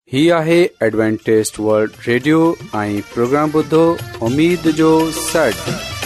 ही आहे Adventist World Radio ऐं प्रोग्राम ॿुधो उम्मीद जो सॾ।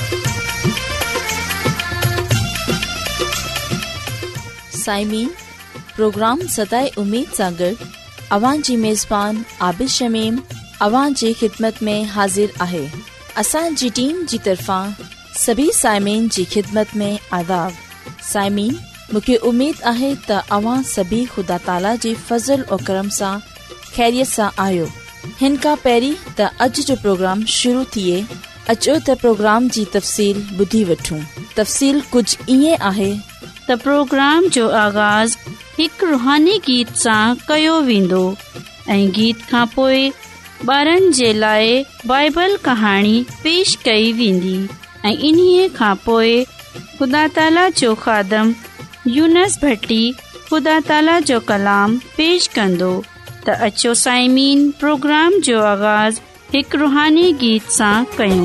साइमीन, प्रोग्राम सदाए उम्मीद सां गॾु अवां जी मेज़बान आबिद शमीम अवां जी ख़िदमत में हाज़िर आहे। असांजी टीम जी तरफ़ां सभी साइमीन जी ख़िदमत में आदाब। साइमीन, मूंखे उम्मीद आहे त अवां सभी ख़ुदा ताला जी फज़ल और करम सां खैरियत सां आहियो। हिन खां पहिरीं त अॼु जो प्रोग्राम शुरू थिए, अचो त प्रोग्राम जी तफ़सील ॿुधी वठूं। तफ़सील कुझु ईअं आहे त प्रोग्राम जो आगाज़ हिकु रुहानी गीत सां कयो वेंदो ऐं गीत खां पोइ ॿारनि जे लाइ बाइबल कहाणी पेश कई वेंदी ऐं इन्हीअ खां पोइ ख़ुदा ताला जो ख़ादम यूनस भट्टी ख़ुदा ताला जो कलाम पेश कंदो। त अचो साइमीन, प्रोग्राम जो आगाज़ हिकु रुहानी गीत सां कयूं।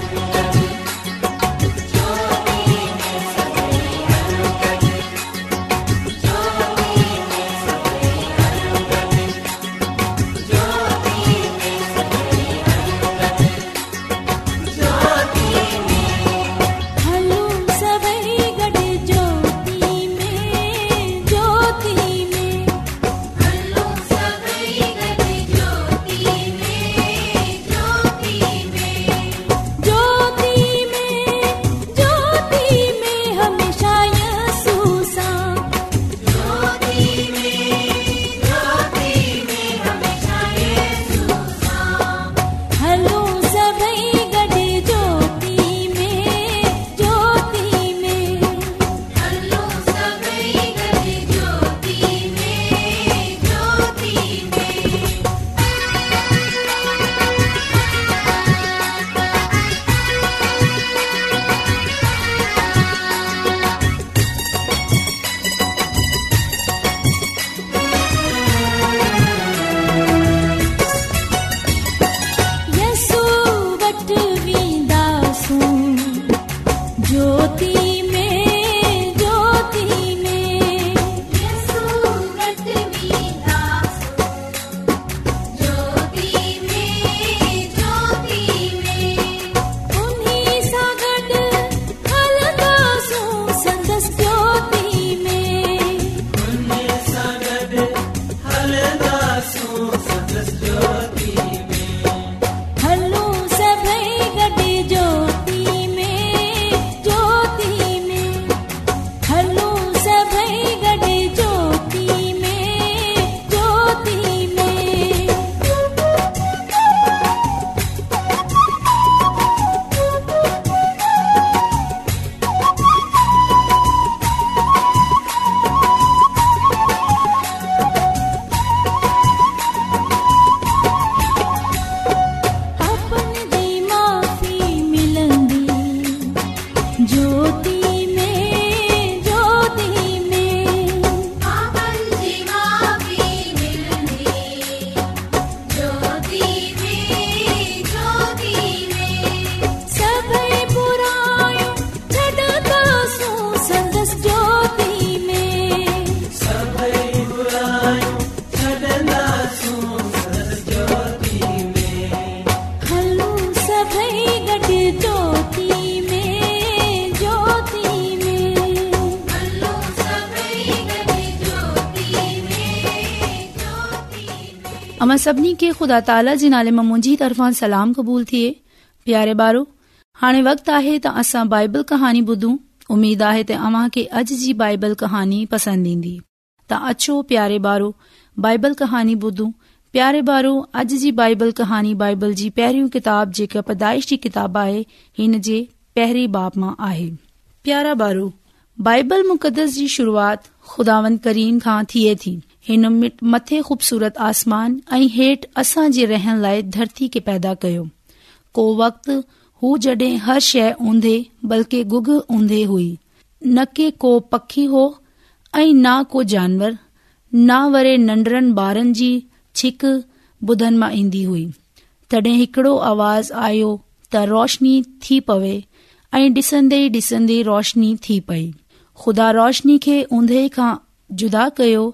अमां सभिनी खे ख़ुदा ताला जे नाले मां मुंहिंजी तरफ़ां सलाम क़बूल थिए। प्यारे ॿारो, हाणे वक़्तु आहे त असां बाइबल कहानी ॿुधूं। उमीद आहे त अव्हां खे अॼु जी बाइबल कहानी पसंदि ईंदी। त अचो प्यारे ॿारो, बाइबल कहानी ॿुधूं। प्यारे ॿारो, अॼु जी बाइबल कहानी बाइबल जी पहिरियों किताब जेका पैदाइश जी किताब आहे, हिन जे पहिरें बाब मां आहे। प्यारा ॿारो, बाइबल मुक़दस जी शुरूआत ख़ुदावंद करीम खां थिए थी। हिन मथे ख़ूबसूरत आसमान ऐं हेठि असां जे रहण लाइ धरती खे पैदा कयो। को वक़्तु हू जॾहिं हर शइ ऊंधे बल्कि गुग ऊंधे हुई, न के को पखी हो ऐं न को जानवर, न वरे नंढड़नि ॿारनि जी छिक ॿुधनि मां ईंदी हुई। तॾहिं हिकिड़ो आवाज़ आयो त रोशनी थी पवे ऐं ॾिसंदे ई ॾिसंदे रोशनी थी पई। ख़ुदा रोशनी खे ऊंधे खां जुदा कयो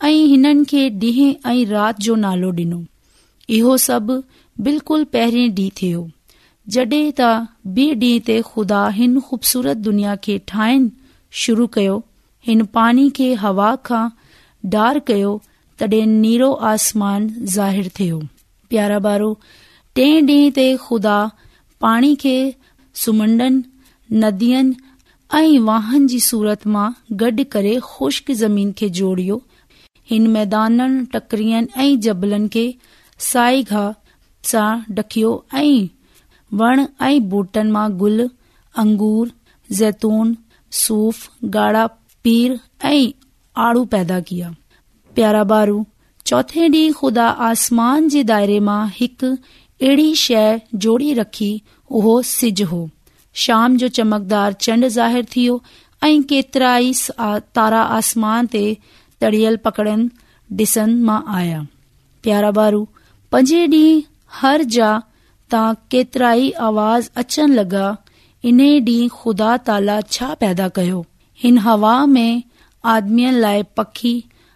ऐं हिननि खे ॾींहं ऐं राति जो नालो ॾिनो। इहो सभु बिल्कुलु पहिरें ॾींहुं थियो। जॾहिं त ॿिए ॾींहं ते ख़ुदा हिन ख़ूबसूरत दुनिया खे ठाहिण शुरू कयो, हिन पाणी खे हवा खां डार कयो, तॾहिं नीरो आसमान ज़ाहिर थियो। प्यारा ॿारो, टें ॾींहं ते ख़ुदा पाणी खे सुमंडनि, नदियुनि ऐं वाहन जी सूरत मां गॾु करे ख़ुश्क ज़मीन खे जोड़ियो। हिन मैदाननि, टकरियुनि ऐं जबलनि खे साई घाह सां ढकियो ऐं वण ऐं बूटनि मां गुल, अंगूर, जैतून, सूफ़, ॻाढ़ा पीर ऐं आड़ू पैदा किया। प्यारा ॿारू, चौथे ॾींहुं ख़ुदा आसमान जे दायरे मां हिकु अहिड़ी शइ जोड़ी रखी, उहो सिज हो। शाम जो चमकदार चंड ज़ाहिर थियो ऐं केतिरा ई तारा आसमान ते तड़ियल पकड़नि ॾिसण मां आया। प्यारा ॿारू, पंजे ॾींहुं हर जा तां केतिरा ई आवाज़ अचण लॻा। इन ॾींहुं ख़ुदा ताला छा पैदा कयो? हिन हवा में आदमियुनि लाइ पखी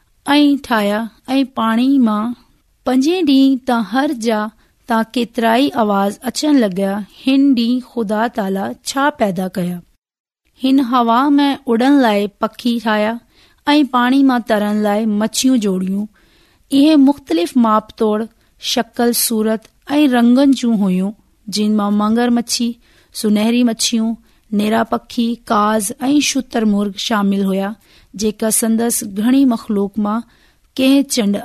ऐं ठाहिया ऐं पाणी मां। पंजे ॾींहुं तां हर जा तां केतिरा ई आवाज़ अचण लॻा। हिन ॾींहुं ख़ुदा ताला छा पैदा कया? हिन हवा में उड़न लाइ पखी ठाहिया ऐं पाणी मां तरण लाइ मच्छियूं जोड़ियूं। इहे मुख़्तलिफ़ माप तोड़, शक्ल, सूरत ऐं रंगनि जूं हुयूं, जिन मां मगर मच्छी, सुनहरी मच्छियूं, नेरा पखी, काज़ ऐं शुतरमुर्ग शामिल हुया, जेका संदसि घणी मख़लूक मां कंहिं चंड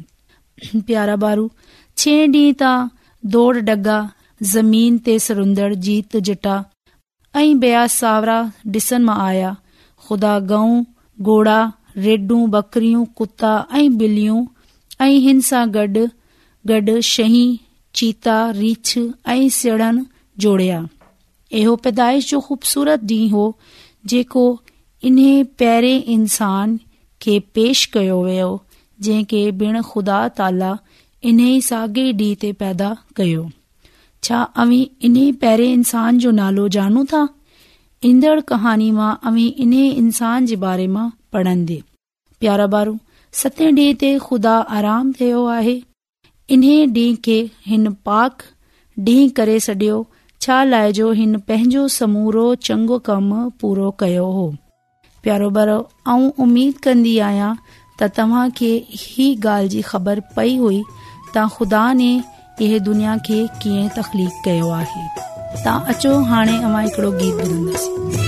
आहिनि। प्यारा ॿारू, छह ॾींहं तां दौड़ डगा, ज़मीन ते सरुंदड़, जीत जटा ऐं ॿिया सावरा ॾिसण मां आया। ख़ुदा गऊं, घोड़ा, रेडूं, बकरियूं, कुता ऐं ॿिलियूं ऐं हिन सां गॾु गॾु शहीं, चीता, रीछ ऐं सिड़न जोड़िया। इहो पैदाइश जो ख़ूबसूरत ॾींहुं हो, जेको इन्हे पहिरें इंसान खे पेश कयो वियो, जंहिंखे बिन ख़ुदा ताला इन्हे साॻे ॾींहं ते पैदा कयो। छा अवीं इन्हे पहिरें इंसान जो नालो जानू था? ईंदड़ कहानी मां अवीं इन्हे इंसान जे बारे मां पढ़ंदे। प्यारा ॿारू, सतें ॾींहं ते ख़ुदा आराम थियो आहे। इन्हे ॾींहं खे हिन पाक ॾींहुं करे छॾियो, छा लाइ जो हिन पंहिंजो समूरो चङो कमु पूरो कयो हो। प्यारो ॿारो, आऊं उमीद कंदी आहियां त तव्हां खे ही ॻाल्हि जी ख़बर पई हुई त ख़ुदा ने इहे दुनिया खे कीअं तख़लीक़ कयो आहे। तव्हां अचो, हाणे अवां हिकिड़ो गीत ॿुधंदासीं।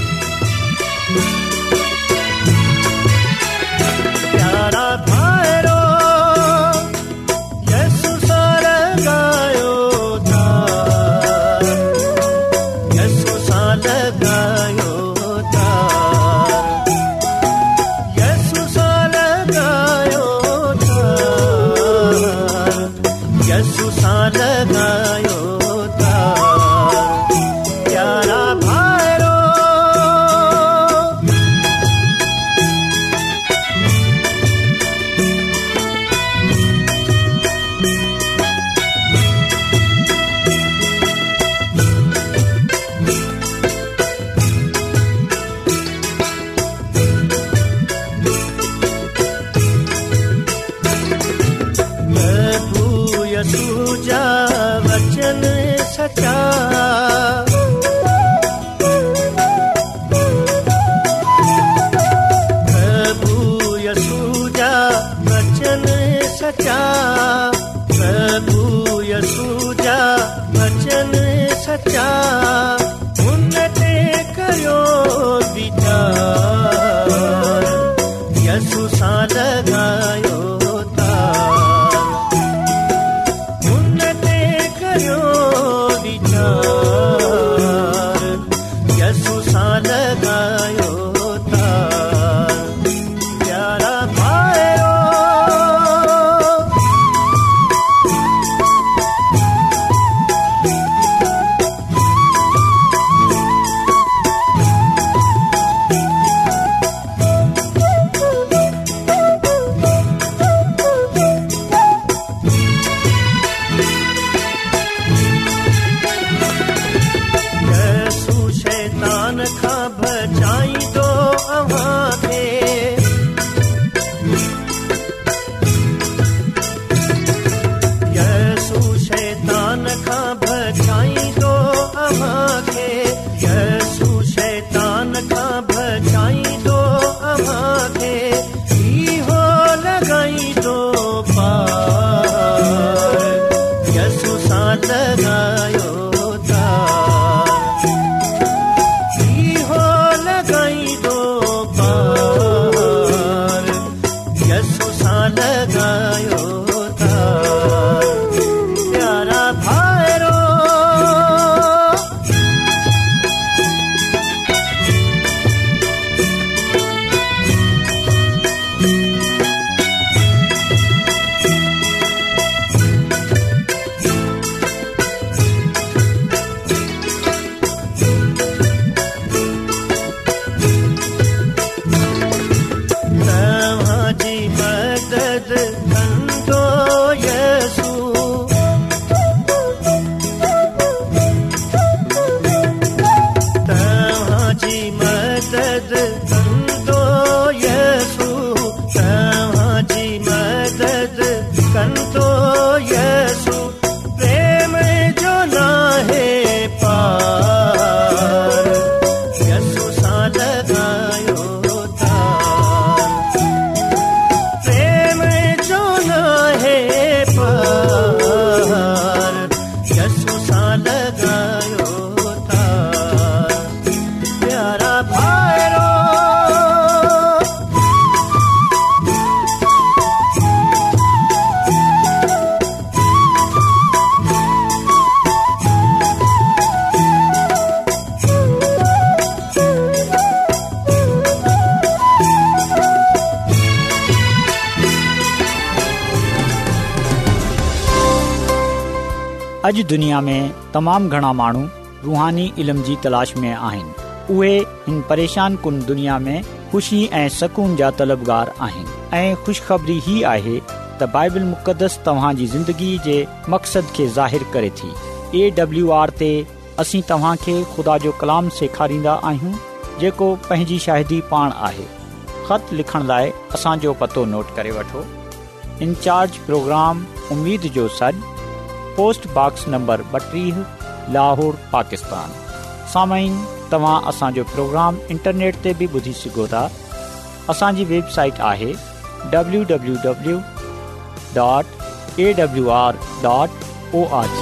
उन ते कयो वीचार। थो यसु प्रेम जो नाहे पार, यसु सां लॻायो तार, प्रेम जो नाहे पार, यसु सां लॻायो तार। प्यारा भाइरो अॼु दुनिया में तमामु घणा माण्हू रूहानी इल्म जी तलाश में आहिनि। उहे हिन परेशान कुन दुनिया में ख़ुशी ऐं सकून जा तलबगार आहिनि। ऐं ख़ुशख़बरी ही आहे त बाइबल मुक़दस तव्हां जी ज़िंदगी जे मक़सद खे ज़ाहिर करे थी। AWR ते असीं तव्हां खे ख़ुदा जो कलाम सेखारींदा आहियूं, जेको पंहिंजी शाहिदी पाण आहे। ख़त लिखण लाइ असांजो पतो नोट करे वठो। इंचार्ज प्रोग्राम उम्मीद जो सॾु, post box number 32, Lahore, Pakistan. सामाईन, तव्हां असांजो प्रोग्राम इंटरनेट ते बि ॿुधी सघो था। असांजी वेबसाइट आहे www.awr.org।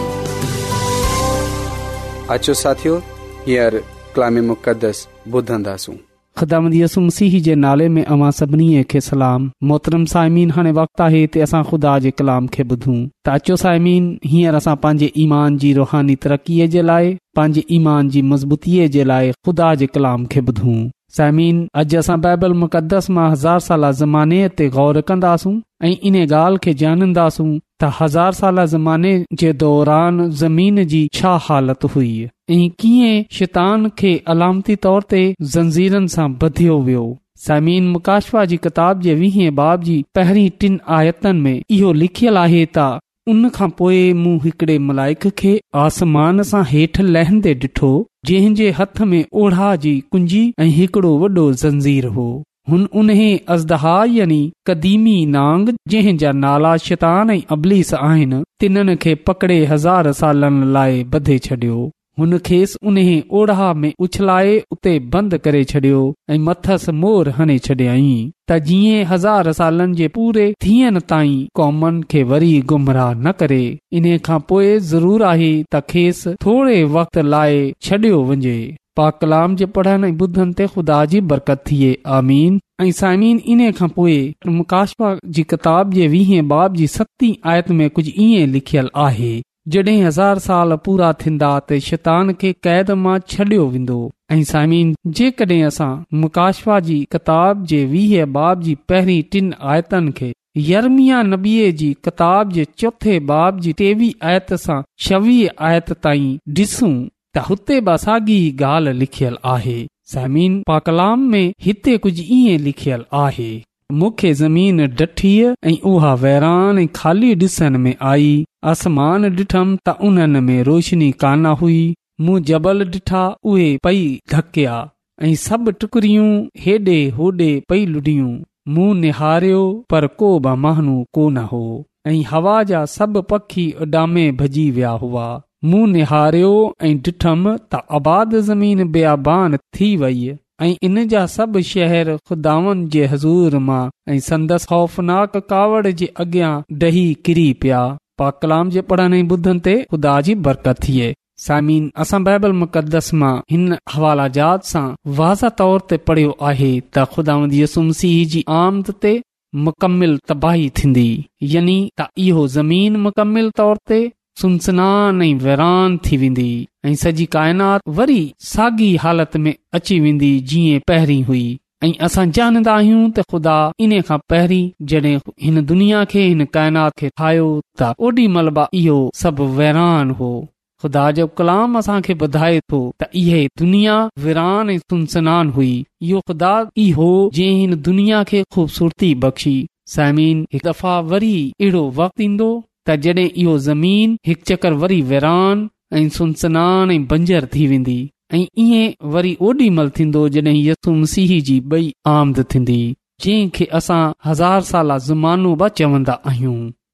अचो साथियो, हींअर कलाम मुक़दस ॿुधंदासूं। ख़ुदावंद यसू मसीह जे नाले में अवां सभिनी खे सलाम। मोहतरम साइमीन, हाणे वक़्तु आहे त असां ख़ुदा जे कलाम खे ॿुधूं। त अचो साइमीन, हींअर असां पंहिंजे ईमान जी रूहानी तरक़ीअ जे लाइ, पंहिंजे ईमान जी मज़बूतीअ जे लाइ ख़ुदा जे कलाम खे ॿुधूं। साइमीन, अॼु असां बाइबल मुक़दस मां 1000 साल ज़माने ते गौर कंदासूं ऐं इन ॻाल्हि खे ॼाणंदासूं त 1000 साल ज़माने जे दौरान ज़मीन जी छा हालत हुई ऐं कीअं शैतान खे अलामती तौर ते ज़ंजीरनि सां ॿधियो वियो। साइमीन, मुकाशवा जी किताब जे 20 बाब जी पहिरीं 3 आयतनि में इहो लिखियलु आहे त उन खां पोइ मूं हिकिड़े मलाइक खे आसमान सां हेठि लहंदे ॾिठो, जंहिं हथ में ओढ़ा जी कुंजी ऐं हिकिड़ो वॾो ज़ंजीर हो। हुन उन्हे अज़दहा यानी क़दीमी नांग, जंहिं जा नाला शैतान ऐं इब्लीस आहिनि, तिन्हनि खे पकड़े 1000 सालनि लाइ ॿधे छॾियो। हुन खेसि उन्हे ओढ़ा में उछलाए उते बंदि करे छॾियो ऐं मथसि मोर हणे छॾियई त जीअं 1000 सालनि जे पूरे थियण ताईं क़ौमनि खे वरी गुमराह न करे। इन खां पोइ ज़रूर आहे त खेसि थोरे वक़्त लाइ छॾियो वञे। पाक कलाम जे पढ़ण ऐं ॿुधण ते ख़ुदा जी बरकत थिए, आमीन। ऐं साइमीन, इन खां पोइ मुकाशवा जी किताब जे 20 बाब जी 7 आयत में कुझु ईअं लिखियलु आहे, जॾहिं 1000 साल पूरा थींदा त शैतान खे क़ैद मां छॾियो वेंदो। ऐं साइमीन, जेकॾहिं असां मुकाशवा जी किताब जे 20 बाब जी पहिरीं 3 आयतनि खे यर्मिया नबीअ जी किताब जे 4 बाब जी 23 आयत सां 26 आयत ताईं ॾिसूं त हुते साॻी ॻाल्हि लिखियलु आहे। साइमीन, पाकलाम में हिते कुझु ईअं लिखियलु आहे, मूंखे ज़मीन ॾठी ऐं उहा वैरान ऐं खाली ॾिसण में आई। आसमान ॾिठमि त उन्हनि में रोशनी कान हुई। मूं जबल ॾिठा, उहे पई धकिया ऐं सभु टुकड़ियूं हेॾे होॾे पई लुॾियूं। मूं निहारियो पर को बि माण्हू कोन हो ऐं हवा जा सभु पखी उॾामे भॼी विया हुआ। मूं निहारियो ऐं ॾिठमि त आबाद ज़मीन बियाबान थी वई ऐं इन जा सभु शहर ख़ुदावन जे हज़ूर मां ऐं संदसि खौफ़नाक कावड़ जे अॻियां ॾही किरी पिया। पाक कलाम जे पढ़ण ऐं ॿुधण ते ख़ुदा जी बरकत थिए। साइमीन, असां बाइबल मुक़दस मां हिन हवाला जात सां वाज़ह तौर ते पढ़ियो आहे त ख़ुदावंद यसू मसीह जी आमद ते मुकमिल तबाही थींदी, यानी त इहो ज़मीन मुकमिल तौर ते सुनसनान ऐं वैरान थी वेंदी ऐं सॼी काइनात वरी साॻी हालत में अची वेंदी जीअं पहिरीं हुई। ऐं असां ॼाणंदा आहियूं त ख़ुदा इन खां पहिरीं जॾहिं हिन दुनिया खे, हिन काइनात खे ठाहियो त ओॾी महिल इहो सभु वैरान हो। ख़ुदा जो कलाम असांखे ॿुधाए थो त इहे दुनिया वीरान ऐं सुनसनान हुई। इहो ख़ुदा ई हो जंहिं हिन दुनिया खे ख़ूबसूरती बख़्शी। साइमीन, हिकु दफ़ा वरी अहिड़ो वक़्तु ईंदो त जॾहिं इहो ज़मीन हिकु चकर वरी वैरान ऐं सुनसनान ऐं बंजर थी वेंदी ऐं ईअं वरी ओॾी महिल थींदो जॾहिं यसू मसीह जी ॿई आमद थींदी, जंहिं खे असां 1000 साल ज़मानो बि चवंदा आहियूं।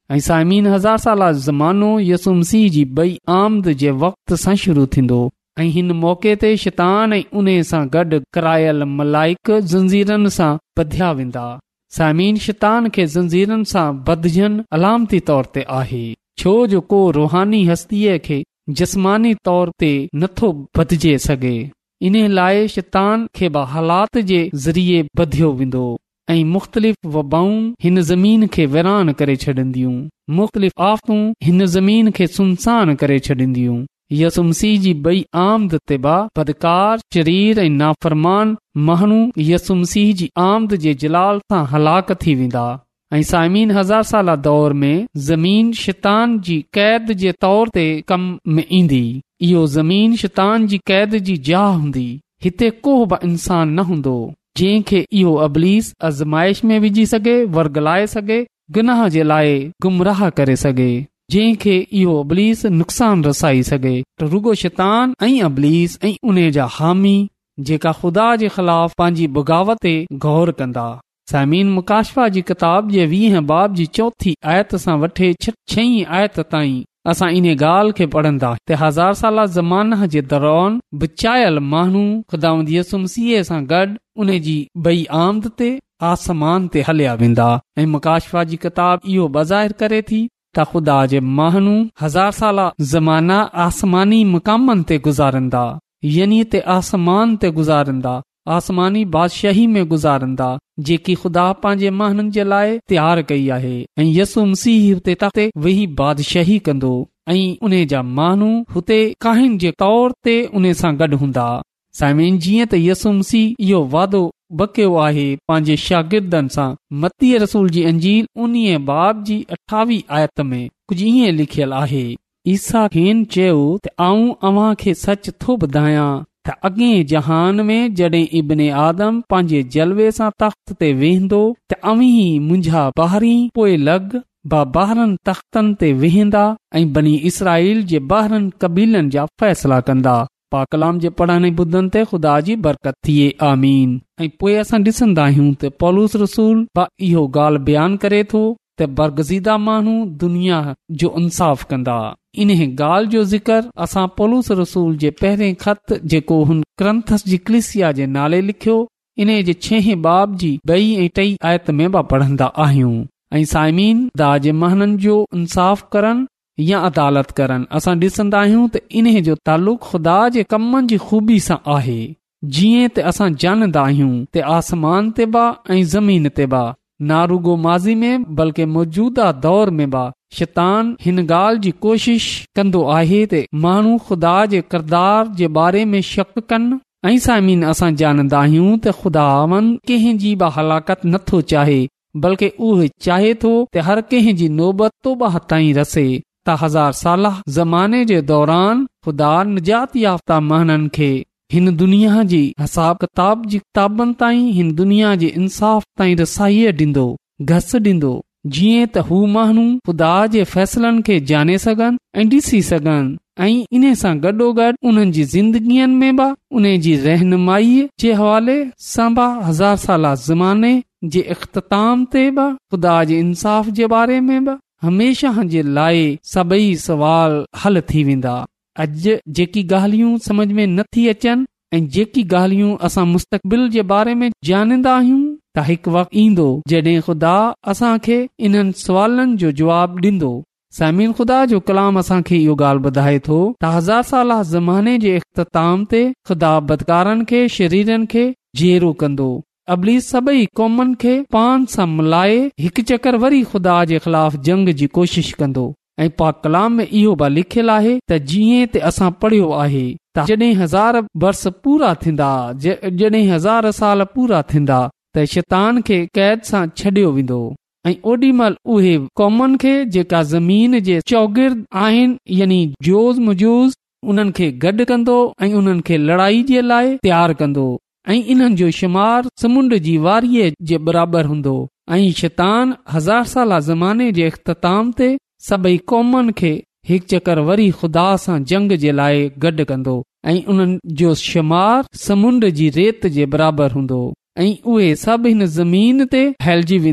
ऐं साइमीन 1000 साला ज़मानो यसु मसीह जी ॿई आमद जे वक़्त सां शुरू थींदो ऐं हिन मौक़े ते शैतान ऐं उन सां गॾु करायल मलाइक ज़ंजीरनि सां ॿधिया वेंदा। साइमीन शैतान खे ज़ंजीरनि सां ॿधजन अलामती तौर ते आहे, छो जो को रूहानी हस्तीअ खे जिस्मानी तौर ते नथो ॿधजे सघे। इन लाइ शैतान खे बि हालात जे ज़रिए ॿधियो वेंदो ऐं मुख़्तलिफ़ वबाऊं हिन ज़मीन खे वीरान करे छॾींदियूं, मुख़्तलिफ़ आफ़तूं हिन ज़मीन खे सुनसान करे छॾींदियूं। यसु मसीह जी ॿई आमद ते बि बदकार शरीर ऐं नाफ़रमान माण्हू यसु मसीह जी आमद जे जलाल सां हलाक थी वेंदा ऐं साइमीन 1000 साला दौर में ज़मीन शैतान जी क़ैद जे तौर ते कम में ईंदी। इहो ज़मीन शैतान जी क़ैद जी जाइ हूंदी। हिते को बि इंसान न हूंदो जंहिंखे इहो अबलीस आज़माइश में विझी सघे, वर्गलाए सघे, गुनाह जे लाइ गुमराह करे सघे, जंहिंखे इहो अबलीस नुक़सान रसाई सघे। त रुगो शैतान ऐं अबलीस ऐं उन जा हामी जेका ख़ुदा जे ख़िलाफ़ पंहिंजी बग़ावत ते गौर कंदा। साइमीन मुकाशफा जी किताब जे 20 बाब जी 4 आयत सां वठे 6 आयत ताईं असां इन ॻाल्हि खे पढ़ंदा त 1000 साला ज़माना जे दौरान बचायल माण्हू ख़ुदावंद यसु मसीह सां गॾु उन जी ॿई आमद ते आसमान ते हलिया वेंदा ऐं मुकाशफा जी किताब इहो बज़ाहिर करे थी त ख़ुदा जे माण्हू 1000 साला ज़माना आसमानी मक़ामनि ते गुज़ारंदा, यानी ते आसमान ते गुज़ारंदा, आसमानी बादशाही में गुज़ारंदा जेकी ख़ुदा पंहिंजे माण्हुनि जे लाइ तयारु कई आहे ऐं यसु मसीह हुते तख़्ते वेही बादशाही कंदो ऐं उन जा माण्हू हुते काहिन जे तौर ते उन सां गॾु हूंदा। साइमीन जीअं त यसु मसीह इहो वादो बकियो आहे पंहिंजे शागिर्दनि सां, मत्ती रसूल जी अंजील 19 बाब जी 28 आयत में कुझु ईअं लिखियल आहे, ईसा खेनि चयो त आऊं अव्हां खे सच थो ॿुधायां त अॻे जहान में जॾहिं इब्ने आदम पंहिंजे जलवे सां तख़्त ते वेहंदो त अव्हीं मुंहिंजा ॿाहिरीं पोइ लॻ ॿाहिरनि तख़्तनि ते वेहंदा ऐं बनी इसराईल जे ॿाहिरनि कबीलनि जा फ़ैसिला कंदा। पाक कलाम जे पढ़ण ॿुधनि ते ख़ुदा जी बरकत थिए, आमीन। ऐं पोइ असां ॾिसंदा आहियूं त पौलुस रसूल इहो ॻाल्हि बयानु करे थो त बरगज़ीदा माण्हू दुनिया जो इंसाफ़ कंदा। इन ॻाल्हि जो ज़िक्र असां पौलुस रसूल जे पहिरें ख़त जेको हुन क्रंथस जी कलीसिया जे नाले लिखियो इन जे 6 बाब जी 2 ऐं 3 आयत में बि पढ़ंदा आहियूं। ऐं साइमीन ख़ुदा जे माण्हुनि जो इंसाफ़ करनि या अदालत करनि असां ॾिसंदा आहियूं त इन जो तालुक़ ख़ुदा जे कमनि जी ख़ूबी सां आहे। जीअं त असां ॼाणंदा आहियूं त आसमान ते बि ऐं ज़मीन ते बि ना रुगो माज़ी में बल्कि मौजूदा दौर में बि शैतान हिन ॻाल्हि जी कोशिश कंदो आहे त माण्हू ख़ुदा जे किरदार जे बारे में शक कनि। ऐं साइमीन असां ॼाणंदा आहियूं त ख़ुदावन कंहिंजी बि हलाकत नथो चाहे, बल्कि उहे चाहे थो त हर कंहिंजी नौबत तौबा ताईं रसे त 1000 साला ज़माने जे दौरान ख़ुदा निजात याफ़्ता माण्हुनि खे हिन दुनिया जी हिसाब किताब जी किताबनि ताईं, हिन दुनिया जे इंसाफ़ ताईं रसाईअ ॾींदो, घस ॾींदो, जीअं त हू माण्हू ख़ुदा जे फ़ैसिलनि खे ॼाणे सघनि ऐं ॾिसी सघनि ऐं इन सां गॾोगॾु उन्हनि जी ज़िंदगीअ में बि उन जी रहनुमाई जे हवाले सां बि 1000 साला ज़माने जे इख़्तिताम ते बि ख़ुदा जे इंसाफ़ जे बारे में बि हमेशह जे लाइ सभई सवाल हल थी वेंदा। अॼु जेकी ॻाल्हियूं समझ में नथी अचनि ऐं जेकी ॻाल्हियूं असां मुस्तक़बिल जे बारे में ॼाणंदा आहियूं त हिकु वक़्तु ईंदो जॾहिं ख़ुदा असां खे इन्हनि सवालनि जो जवाबु ॾींदो। साइमीन ख़ुदा जो कलाम असां खे इहो ॻाल्हि ॿुधाए थो त 1000 साला ज़माने जे इख़्तिताम ते ख़ुदा बदकारनि खे शरीरनि खे जेरो कंदो। अबलीस सभई क़ौमनि खे पान सां मिलाए हिकु चकर वरी ख़ुदा जे ख़िलाफ़ जंग जी कोशिश कंदो। ऐं पाक कलाम में इहो बि लिखियलु आहे त जीअं त असां पढ़ियो आहे त जॾहिं 1000 वर्ष पूरा थींदा, जॾहिं 1000 साल पूरा थींदा त शैतान खे क़ैद सां छॾियो वेंदो ऐं ओॾी महिल उहे क़ौमनि खे जेका ज़मीन जे चौगिर्द आहिनि यानी जोज़ मजूज़ उन्हनि खे गॾु कंदो ऐं उन्हनि खे लड़ाई जे लाइ तयारु कंदो ऐं इन्हनि जो शुमार समुंड जी वारीअ जे बराबरि हूंदो। ऐं शैतान 1000 साला ज़माने जे इख़्तिताम ते सभई क़ौमनि खे हिकु चकर वरी ख़ुदा सां जंग जे लाइ गॾु कंदो ऐं उन्हनि जो शुमार समुंड जी रेत जे बराबरि हूंदो ऐं उहे सभु हिन ज़मीन ते फैलिजी वेंदा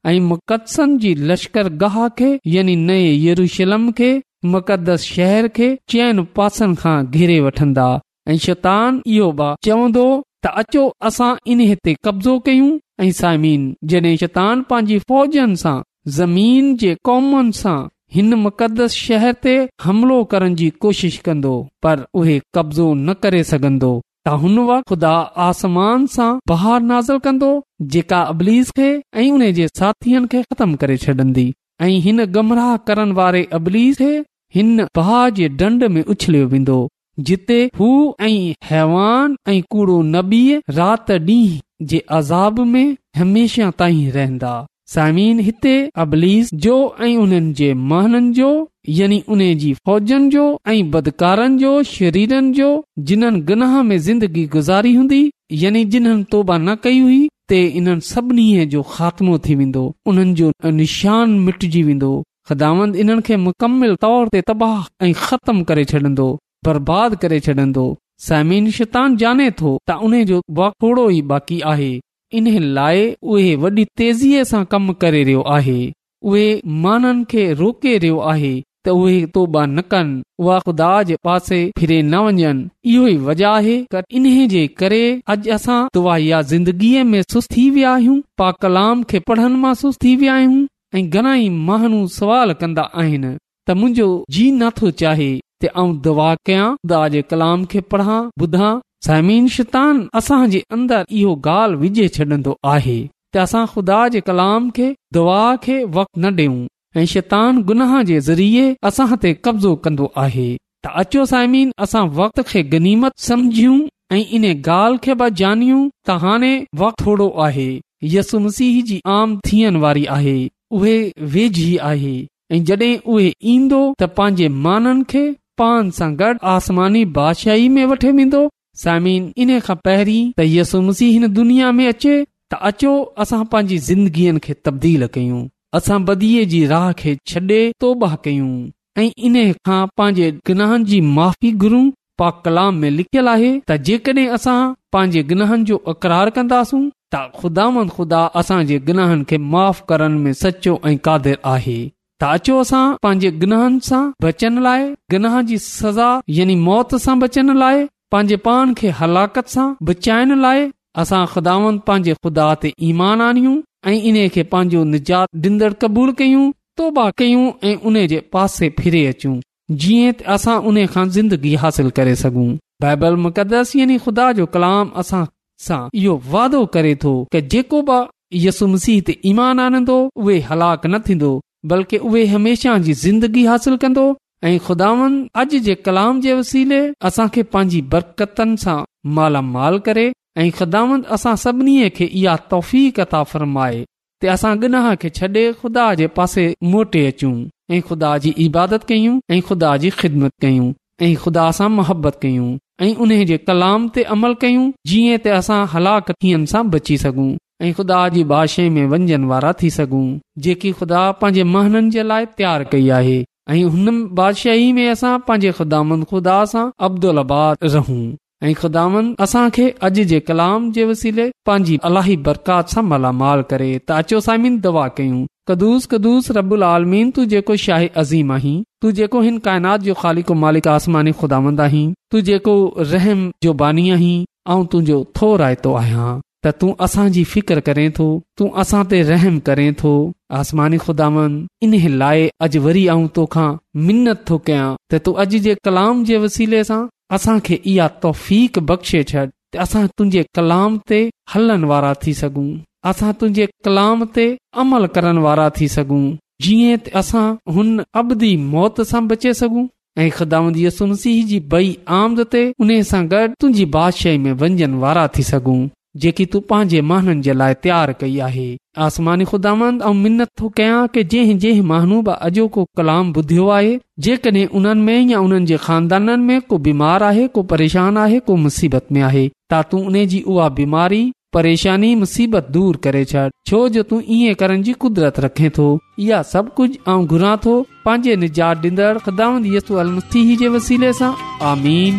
ऐं मुक़दसनि जी लश्कर गाह खे यानी नए यरूशलम खे मुक़दस शहर खे चइनि पासनि खां घेरे वठंदा। ऐं शैतान इहो बि चवंदो त अचो असां इन ते कब्ज़ो कयूं। ऐं साइमीन, जॾहिं शैतान पंहिंजी फौजनि सां ज़मीन जे क़ौमनि सां हिन मुक़दस शहर ते हमिलो करण जी कोशिश कंदो, पर उहे कब्ज़ो न करे सघंदो, त हुन वक़्तु ख़ुदा आसमान सां बहार नाज़िल कंदो जेका इब्लीस खे ऐं उन जे साथियुनि खे ख़तम करे छॾंदी। ऐं हिन गमराह करण वारे इब्लीस खे हिन बहार जे ढंढ में उछलियो वेंदो, जिते हू ऐं हैवान ऐं कूड़ो नबी राति ॾींहं जे अज़ाब में हमेशा ताईं रहंदा। सामीन, हिते इब्लीस जो ऐं उन्हनि जे महननि जो यानी उन जी फौजनि जो ऐं बदकारनि जो शरीरनि जो जिन्हनि गुनाह में ज़िंदगी गुज़ारी हूंदी यानी जिन्हनि तौबा न कई हुई ते इन्हनि सभिनी जो ख़ात्मो थी वेंदो, उन्हनि जो निशान मिटिजी वेंदो। ख़ुदावंद इन्हनि खे मुकमिल तौर ते तबाह ऐं ख़त्म करे छॾंदो, बर्बाद करे छॾंदो। सामीन, शैतान जाने थो त उन जो वक़्तु थोरो ई बाक़ी आहे, इन लाइ उहे वॾी तेज़ीअ सां कमु करे रहियो आहे। उहे माननि खे रोके रहियो आहे त उहे तौबा न कनि, उहा ख़ुदा जे पासे फिरे न वञनि। इहो ई वजह आहे त इन्हे जे करे अॼु असां दुआ या ज़िंदगीअ में सुस्त थी विया आहियूं, पाक कलाम खे पढ़ण मां सुस्त थी विया आहियूं। ऐं घणाई माण्हू सवाल कंदा आहिनि त मुंहिंजो जी नथो चाहे त आऊं दुआ कयां, ख़ुदा जे कलाम खे पढ़ां ॿुधां। साइमीन, शैतान असां जे अंदरि इहो ॻाल्हि विझे छॾंदो आहे त असां ख़ुदा जे कलाम खे दुआ खे वक़्तु न ॾियूं ऐं शैतान गुनाह जे ज़रिए असां ते कब्ज़ो कंदो आहे। त अचो साइमीन, असां वक़्त खे गनीमत समझूं ऐं इन ॻाल्हि खे बि ॼाणियूं त हाणे वक़्तु थोरो आहे, यसु मसीह जी आम थियण वारी आहे, उहे वेझी आहे। ऐं जॾहिं उहे ईंदो त पंहिंजे माननि खे पान सां गॾु आसमानी बादशाही में वठे वेंदो। सामीन, इन खां पहिरीं त यसु मसीह हिन दुनिया में अचे त अचो असां पंहिंजी ज़िंदगीअ खे तब्दील कयूं, असां बदीअ जी राह खे छॾे तौबा कयूं ऐं इन खां पंहिंजे गुनाहनि जी माफ़ी घुरूं। पाक कलाम में लिखियलु आहे त जेकॾहिं असां पंहिंजे गुनाहनि जो इक़रार कंदासूं त ख़ुदा असांजे गुनाहनि खे माफ़ करण में सचो ऐं क़ादिर आहे। त अचो असां पंहिंजे गुनाहनि सां बचण लाइ, गुनाह जी सज़ा यानी मौत सां बचण लाइ, पंहिंजे पान खे हलाकत सां बचाइण लाइ असां ख़ुदावंद पंहिंजे ख़ुदा ते ईमान आणियूं ऐं इन खे पंहिंजो निजात ॾींदड़ क़बूल कयूं, तौबा कयूं ऐं उन जे पासे फिरे अचूं, जीअं त असां उन खां ज़िंदगी हासिल करे सघूं। बाइबल मुक़दस यानी ख़ुदा जो कलाम असां सां इहो वादो करे थो कि जेको बि यसु मसीह ते ईमान आणंदो उहे हलाक न थींदो, बल्कि उहे हमेशा जी ज़िंदगी हासिल कंदो। ऐं ख़ुदावंद अॼु जे कलाम जे वसीले असांखे पंहिंजी बरकतनि सां मालामाल करे ऐं ख़ुदावंद असां सभिनी खे इहा तौफ़ीक़ अता फ़रमाए त असां गुनाह खे छॾे ख़ुदा जे पासे मोटे अचूं ऐं ख़ुदा जी इबादत कयूं ऐं ख़ुदा जी ख़िदमत कयूं ऐं ख़ुदा सां मोहबत कयूं ऐं उन जे कलाम ते अमल कयूं, जीअं त असां हलाक थियण सां बची सघूं ऐं ख़ुदा जी बादशाही में वञण वारा थी सघूं, जेकी ख़ुदा पंहिंजे महननि जे लाइ तयारु कई आहे। ऐं हुन बादशाही में असां पंहिंजे ख़ुदा सां अब्दुल आबाद रहूं। ऐं ख़ुदावंद असांखे अॼु जे कलाम जे वसीले पंहिंजी अलाही बरकात सां मालामाल करे। त अचो साइमिन दुआ कयूं। कदूस कदूस रब्बुल आलमीन, तू जेको शाह अज़ीम आहीं, तू जेको हिन काइनात जो ख़ालिक मालिक आसमानी ख़ुदावंद आहीं, तू जेको रहम जो बानी आहीं, ऐं तुंहिंजो थो रायतो आहियां त तूं असांजी फिकर करें थो, तूं असां ते रहम करें थो। आसमानी ख़ुदावंद, इन लाइ अॼु वरी आऊं तोखां मिन्नत थो कयां त तूं अॼु जे कलाम जे वसीले सां असांखे इहा तौफ़ीक़ बख़्शे छॾ त असां तुंहिंजे कलाम ते हलण वारा थी सघूं, असां तुंहिंजे कलाम ते अमल करण वारा थी सघूं, जीअं त असां हुन अबदी मौत सां बचे सघूं ऐं ख़ुदावंद यसु मसीह जी बई आमद ते उन सां गॾु तुंहिंजी बादशाही में वञण वारा थी सघूं, जेकी तूं पंहिंजे माण्हुनि जे लाइ तयारु कई आहे। आसमानी ख़ुदावंद, ऐं मिन्नत थो कयां कि जंहिं जंहिं माण्हू बि अॼोको कलाम ॿुधियो आहे, जेकॾहिं उन्हनि में या उन्हनि जे ख़ानदाननि में को बीमार आहे, को परेशान आहे, को मुसीबत में आहे, त तूं उन जी उहा बीमारी परेशानी मुसीबत दूर करे छॾ, छो जो तूं ईअं करण जी कुदरत रखे थो। इहा सभु कुझु आऊं घुरां थो पंहिंजे निजात ॾींदड़ ख़ुदावंद यसू मसीह जे वसीले सां, आमीन।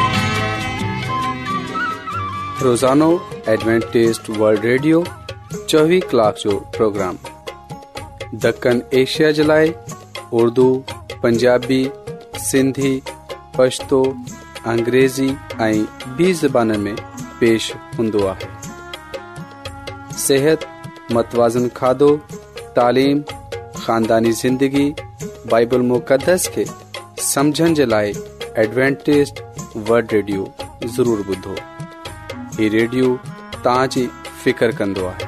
रोज़ानो एडवेंटिस्ट वर्ल्ड रेडियो 24 कलाक जो प्रोग्राम। दक्कन एशिया जे लाइ उर्दू, पंजाबी, सिंधी, पश्तो, अंग्रेज़ी ऐं ॿी ज़बाननि में पेश हूंदो आहे। सेहत, मतवाज़न खाधो, तालीम, ख़ानदानी ज़िंदगी, बाइबल मुक़दस खे समझण जे लाइ एडवेंटिस्ट वर्ल्ड रेडियो ज़रूर ॿुधो। ही रेडियो तव्हांजी फिकर कंदो आहे।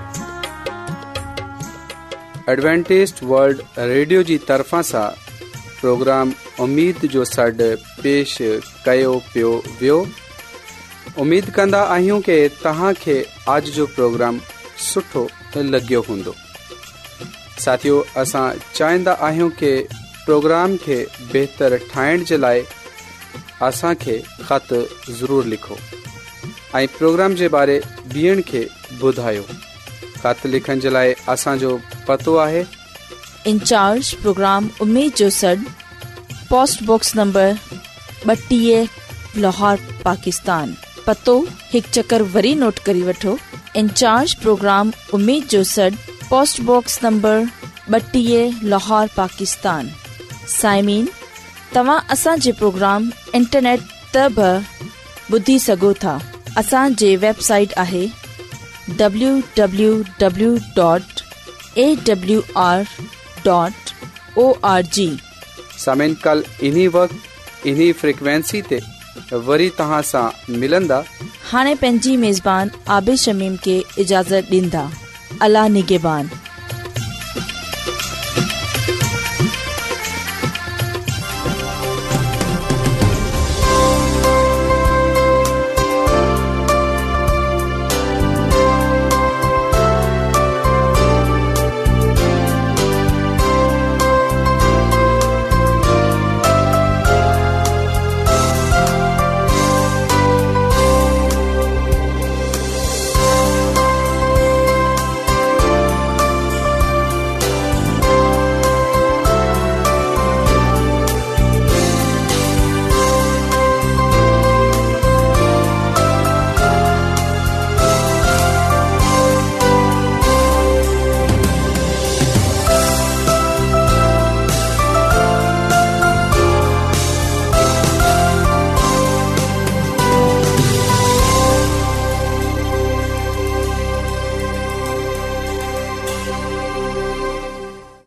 एडवेंटिस्ट वर्ल्ड रेडियो जी तरफ़ां सां प्रोग्राम उम्मीद जो सॾु पेश कयो पियो वियो। उम्मीद कंदा आहियूं कि तव्हांखे अॼु जो प्रोग्राम सुठो लॻियो हूंदो। साथियो, असां चाहींदा आहियूं कि प्रोग्राम खे बहितर ठाहिण जे लाइ असांखे ख़त ज़रूर लिखो ऐं प्रोग्राम जे बारे ॿियनि खे ॿुधायो। ख़त लिखण जे लाइ असांजो पतो आहे इंचार्ज प्रोग्राम उम्मीद जो सॾु, post box number 32, Lahore, Pakistan. पतो हिकु चकर वरी नोट करी वठो। इंचार्ज प्रोग्राम उम्मीद जो सॾु, post box number 32, Lahore, Pakistan. साइमीन, तव्हां असांजे प्रोग्राम इंटरनेट ते बि ॿुधी सघो था। असांजे वेबसाइट आहे www.awr.org। सामिन, कल इन्ही वक्त इन्ही फ्रिक्वेंसी ते वरी तव्हां सां मिलंदा। हाणे पंहिंजी मेज़बान आबिद शमीम खे इजाज़त ॾींदा। अल्लाह निगहबान।